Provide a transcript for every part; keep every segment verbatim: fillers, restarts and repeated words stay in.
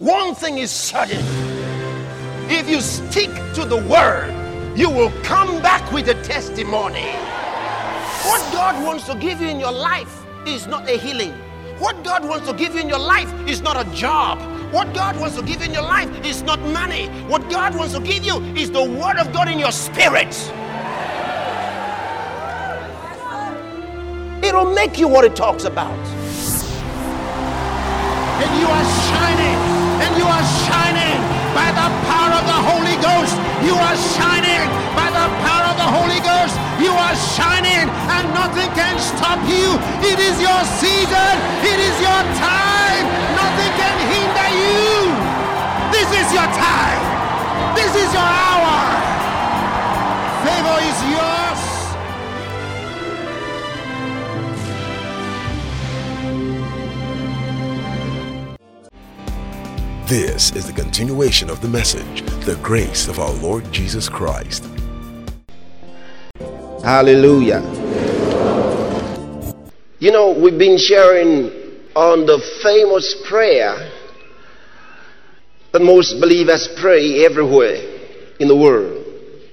One thing is certain. If you stick to the word, you will come back with a testimony. What God wants to give you in your life is not a healing. What God wants to give you in your life is not a job. What God wants to give you in your life is not money. What God wants to give you is the word of God in your spirit. It'll make you what it talks about. And you are shining. And you are shining by the power of the Holy Ghost. You are shining by the power of the Holy Ghost. You are shining and nothing can stop you. It is your season. It is your time. Nothing can hinder you. This is your time. This is your hour. Favor is yours. This is the continuation of the message, the grace of our Lord Jesus Christ. Hallelujah. You know, we've been sharing on the famous prayer that most believers pray everywhere in the world.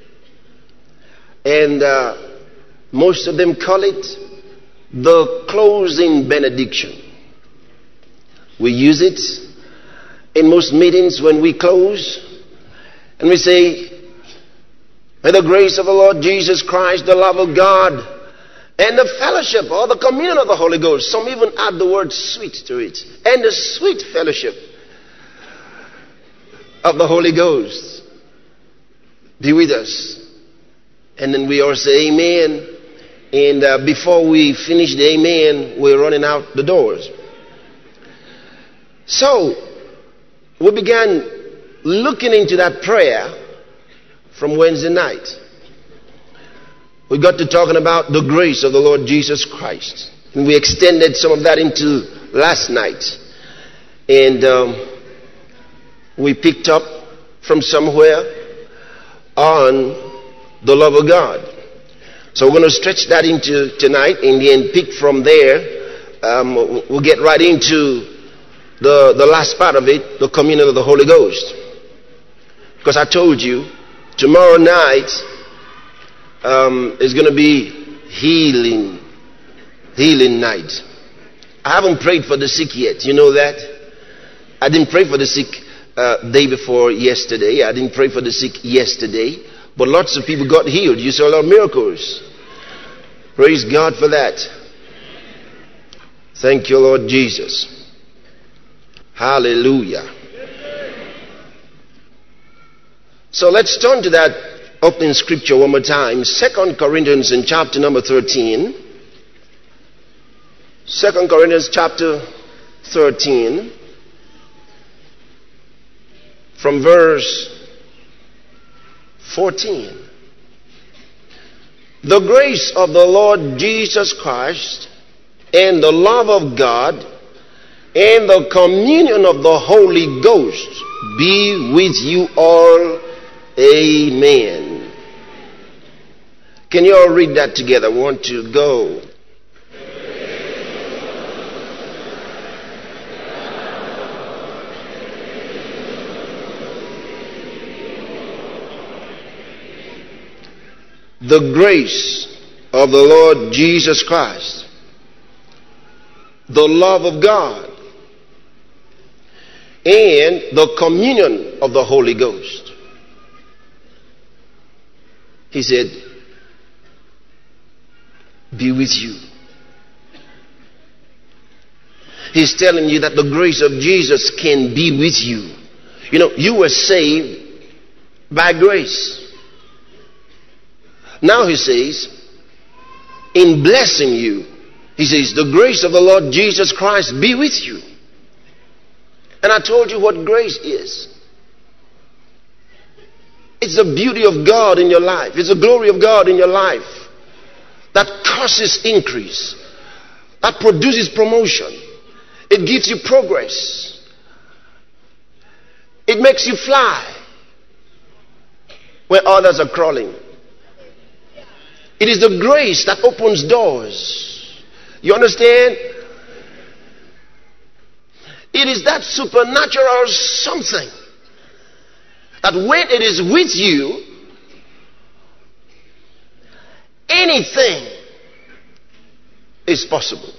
And uh, most of them call it the closing benediction. We use it in most meetings when we close, and we say, may the grace of the Lord Jesus Christ, the love of God, and the fellowship or the communion of the Holy Ghost, some even add the word sweet to it, and the sweet fellowship of the Holy Ghost be with us. And then we all say amen, and uh, before we finish the amen, we're running out the doors. So we began looking into that prayer from Wednesday night. We got to talking about the grace of the Lord Jesus Christ. And we extended some of that into last night. And um, we picked up from somewhere on the love of God. So we're going to stretch that into tonight and then pick from there. Um, we'll get right into The, the last part of it, the communion of the Holy Ghost. Because I told you, tomorrow night um, is going to be healing, healing night. I haven't prayed for the sick yet. You know that? I didn't pray for the sick uh, day before yesterday. I didn't pray for the sick yesterday. But lots of people got healed. You saw a lot of miracles. Praise God for that. Thank you, Lord Jesus. Hallelujah. So let's turn to that opening scripture one more time. Second Corinthians in chapter number thirteen. Second Corinthians chapter thirteen. From verse fourteen. The grace of the Lord Jesus Christ and the love of God and the communion of the Holy Ghost be with you all. Amen. Can you all read that together? We want to go. The grace of the Lord Jesus Christ, the love of God, and the communion of the Holy Ghost. He said, be with you. He's telling you that the grace of Jesus can be with you. You know, you were saved by grace. Now he says, in blessing you, he says, the grace of the Lord Jesus Christ be with you. And I told you what grace is. It's the beauty of God in your life. It's the glory of God in your life that causes increase, that produces promotion. It gives you progress. It makes you fly where others are crawling. It is the grace that opens doors. You understand? It is that supernatural something that when it is with you, anything is possible.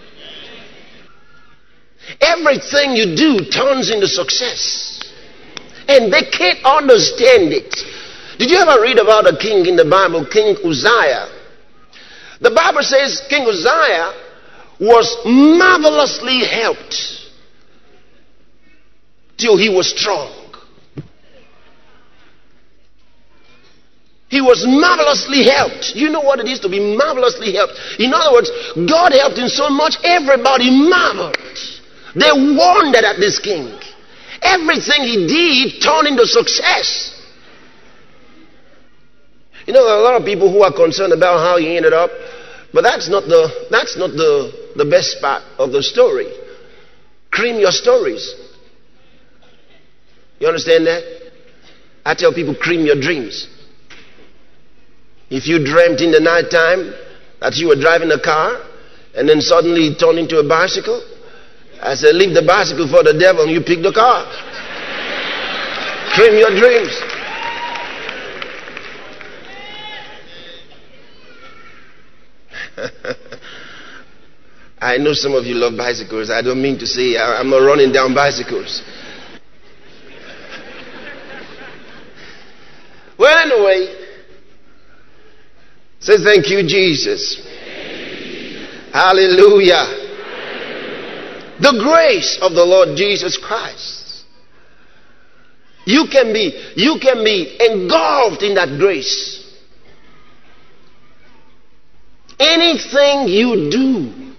Everything you do turns into success. And they can't understand it. Did you ever read about a king in the Bible, King Uzziah? The Bible says King Uzziah was marvelously helped till he was strong. He was marvelously helped. You know what it is to be marvelously helped? In other words, God helped him so much, everybody marveled. They wondered at this king. Everything he did turned into success. You know, there are a lot of people who are concerned about how he ended up, but that's not the that's not the, the best part of the story. Cream your stories. You understand that? I tell people, cream your dreams. If you dreamt in the night time that you were driving a car and then suddenly it turned into a bicycle, I said, leave the bicycle for the devil and you pick the car. Dream your dreams. I know some of you love bicycles. I don't mean to say I'm not running down bicycles. Well, anyway, say thank you, Jesus. Hallelujah. The grace of the Lord Jesus Christ. You can be, you can be engulfed in that grace. Anything you do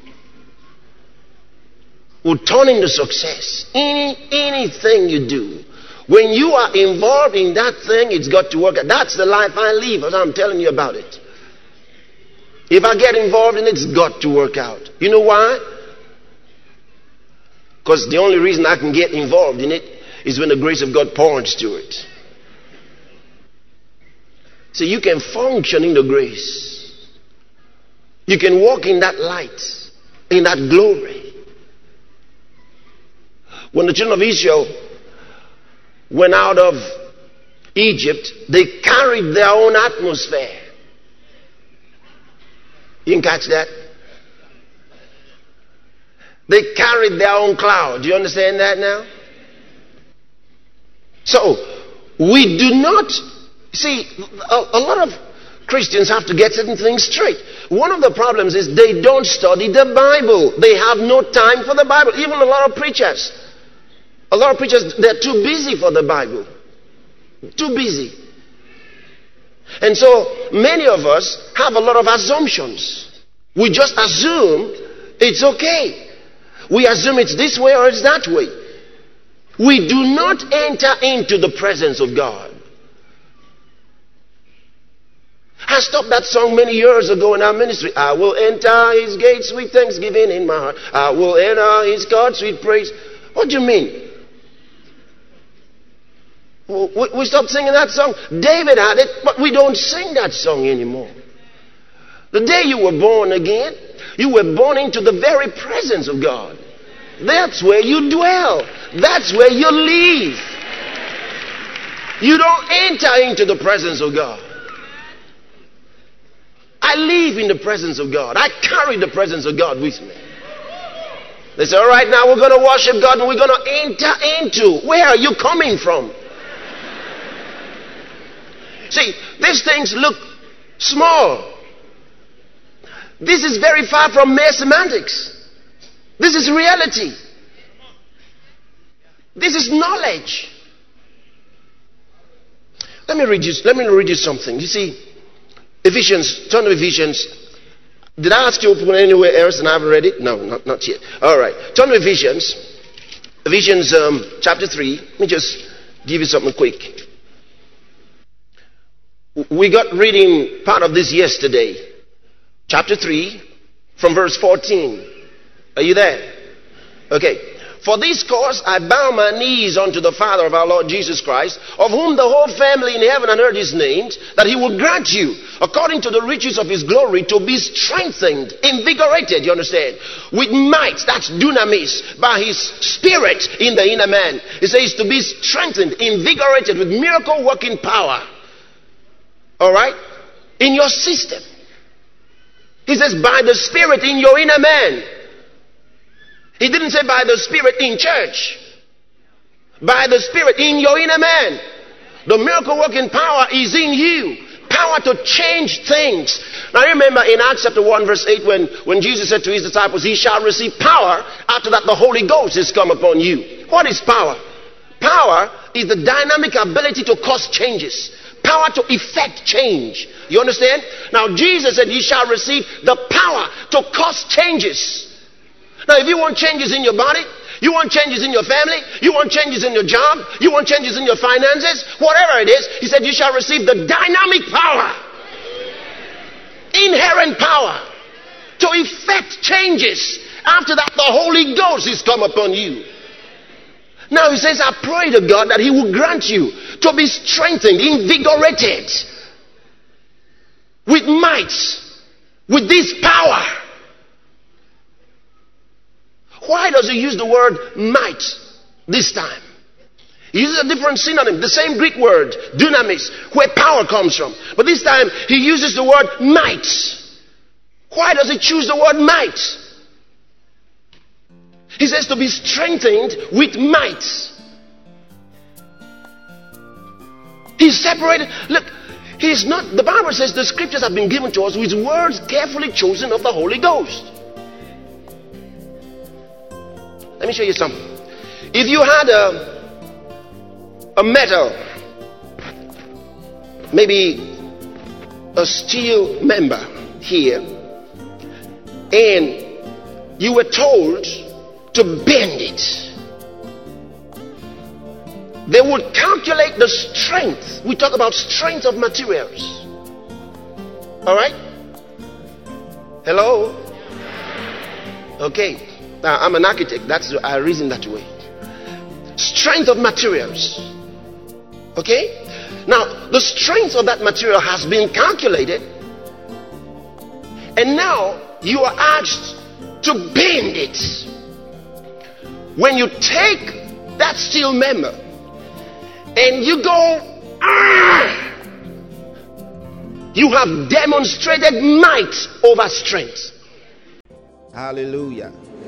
will turn into success. Any, anything you do. When you are involved in that thing, it's got to work. That's the life I live, as I'm telling you about it. If I get involved in it, it's got to work out. You know why? Because the only reason I can get involved in it is when the grace of God points to it. So you can function in the grace. You can walk in that light, in that glory. When the children of Israel went out of Egypt, they carried their own atmosphere. You can catch that? They carried their own cloud. Do you understand that now? So, we do not... See, a, a lot of Christians have to get certain things straight. One of the problems is they don't study the Bible. They have no time for the Bible. Even a lot of preachers. A lot of preachers, they're too busy for the Bible. Too busy. And so, many of us have a lot of assumptions. We just assume it's okay. We assume it's this way or it's that way. We do not enter into the presence of God. I stopped that song many years ago in our ministry. I will enter his gates with thanksgiving in my heart. I will enter his courts with praise. What do you mean? We stopped singing that song. David had it, but we don't sing that song anymore. The day you were born again, you were born into the very presence of God. That's where you dwell. That's where you live. You don't enter into the presence of God. I live in the presence of God. I carry the presence of God with me. They say, all right, now we're going to worship God and we're going to enter into. Where are you coming from? See, these things look small. This is very far from mere semantics. This is reality. This is knowledge. Let me read you, let me read you something. You see, Ephesians, turn to Ephesians. Did I ask you to open anywhere else and I haven't read it? No, not, not yet. All right. Turn to Ephesians. Ephesians um, chapter three. Let me just give you something quick. We got reading part of this yesterday. Chapter three, from verse fourteen. Are you there? Okay. For this cause I bow my knees unto the Father of our Lord Jesus Christ, of whom the whole family in heaven and earth is named, that he will grant you, according to the riches of his glory, to be strengthened, invigorated, you understand, with might, that's dunamis, by his spirit in the inner man. He says to be strengthened, invigorated with miracle working power. Alright? In your system. He says by the spirit in your inner man. He didn't say by the Spirit in church. By the Spirit in your inner man. The miracle working power is in you. Power to change things. Now remember in Acts chapter one verse eight when, when Jesus said to his disciples, he shall receive power. After that the Holy Ghost is come upon you. What is power? Power is the dynamic ability to cause changes. Power to effect change. You understand? Now Jesus said, ye shall receive the power to cause changes. Now, if you want changes in your body, you want changes in your family, you want changes in your job, you want changes in your finances, whatever it is, he said you shall receive the dynamic power, inherent power to effect changes. After that, the Holy Ghost is come upon you. Now, he says, I pray to God that he will grant you to be strengthened, invigorated with might, with this power. Why does he use the word might this time? He uses a different synonym, the same Greek word, dunamis, where power comes from. But this time he uses the word might. Why does he choose the word might? He says to be strengthened with might. He's separated. Look, he's not, the Bible says the scriptures have been given to us with words carefully chosen of the Holy Ghost. Let me show you something. If you had a, a metal, maybe a steel member here, and you were told to bend it, they would calculate the strength. We talk about strength of materials. Alright? Hello? Okay. Now, I'm an architect. That's I reason that way. Strength of materials. Okay? Now, the strength of that material has been calculated. And now, you are asked to bend it. When you take that steel member and you go, ah, you have demonstrated might over strength. Hallelujah.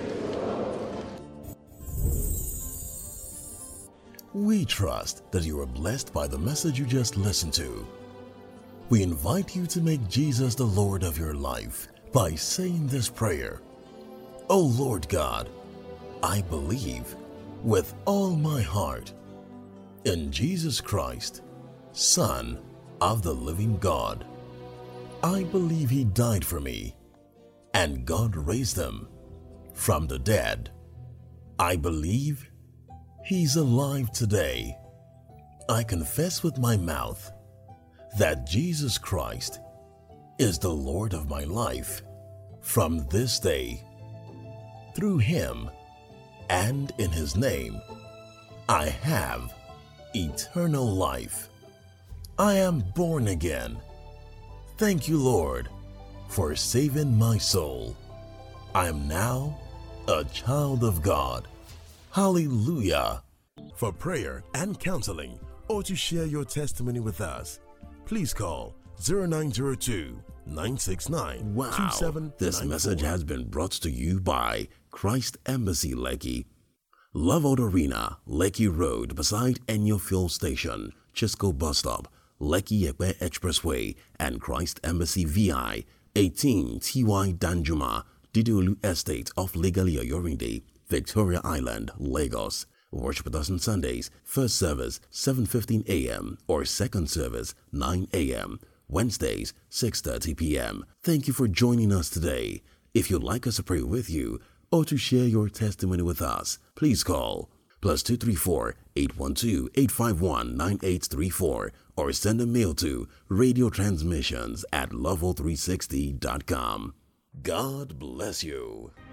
We trust that you are blessed by the message you just listened to. We invite you to make Jesus the Lord of your life by saying this prayer. O Lord God, I believe with all my heart in Jesus Christ, Son of the living God. I believe he died for me and God raised him from the dead. I believe he's alive today. I confess with my mouth that Jesus Christ is the Lord of my life from this day. Through him and in his name, I have eternal life. I am born again. Thank you, Lord, for saving my soul. I am now a child of God. Hallelujah. For prayer and counseling or to share your testimony with us, please call zero nine zero two, nine six nine, two seven nine four. This message has been brought to you by Christ Embassy Lekki, Love Out Arena, Lekki Road beside Enyo Fuel Station, Chisco Bus Stop, Lekki Ekpe Expressway, and Christ Embassy V I, eighteen T Y Danjuma, Didiolu Estate off Legalia Yorinde, Victoria Island, Lagos. Worship with us on Sundays, first service seven fifteen a m or second service nine a m Wednesdays six thirty p m Thank you for joining us today. If you'd like us to pray with you or to share your testimony with us, please call plus two three four, eight one two, eight five one, nine eight three four or send a mail to radio transmissions at level three sixty dot com. God bless you.